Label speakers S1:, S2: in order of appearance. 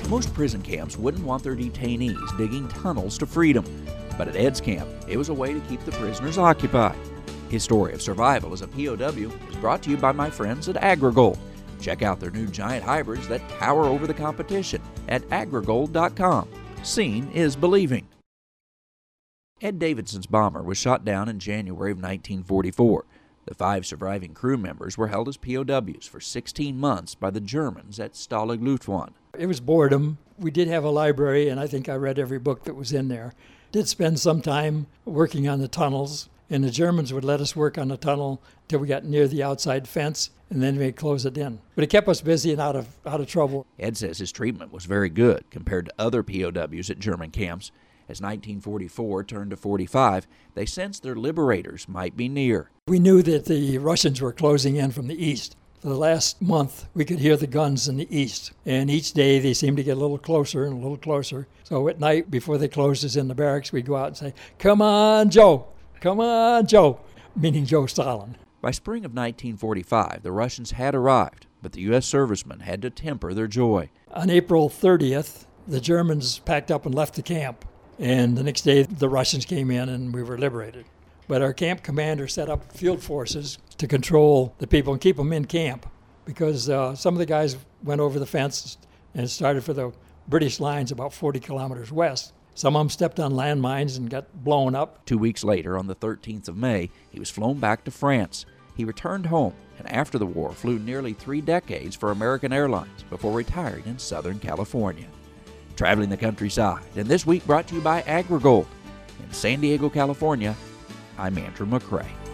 S1: Most prison camps wouldn't want their detainees digging tunnels to freedom, but at Ed's camp, it was a way to keep the prisoners occupied. His story of survival as a POW is brought to you by my friends at AgriGold. Check out their new giant hybrids that tower over the competition at agrigold.com. Seeing is believing. Ed Davidson's bomber was shot down in January of 1944. The 5 surviving crew members were held as POWs for 16 months by the Germans at Stalag Luftwaffe.
S2: It was boredom. We did have a library, and I think I read every book that was in there. Did spend some time working on the tunnels, and the Germans would let us work on the tunnel till we got near the outside fence, and then they'd close it in. But it kept us busy and out of trouble.
S1: Ed says his treatment was very good compared to other POWs at German camps. As 1944 turned to 45, they sensed their liberators might be near.
S2: We knew that the Russians were closing in from the east. For the last month, we could hear the guns in the east. And each day, they seemed to get a little closer and a little closer. So at night, before they closed us in the barracks, we'd go out and say, "Come on, Joe! Come on, Joe!" meaning Joe Stalin.
S1: By spring of 1945, the Russians had arrived, but the U.S. servicemen had to temper their joy.
S2: On April 30th, the Germans packed up and left the camp. And the next day, the Russians came in and we were liberated. But our camp commander set up field forces to control the people and keep them in camp, because some of the guys went over the fence and started for the British lines about 40 kilometers west. Some of them stepped on landmines and got blown up.
S1: 2 weeks later, on the 13th of May, he was flown back to France. He returned home, and after the war flew nearly 3 decades for American Airlines before retiring in Southern California. Traveling the countryside, and this week brought to you by AgriGold. In San Diego, California, I'm Andrew McCrae.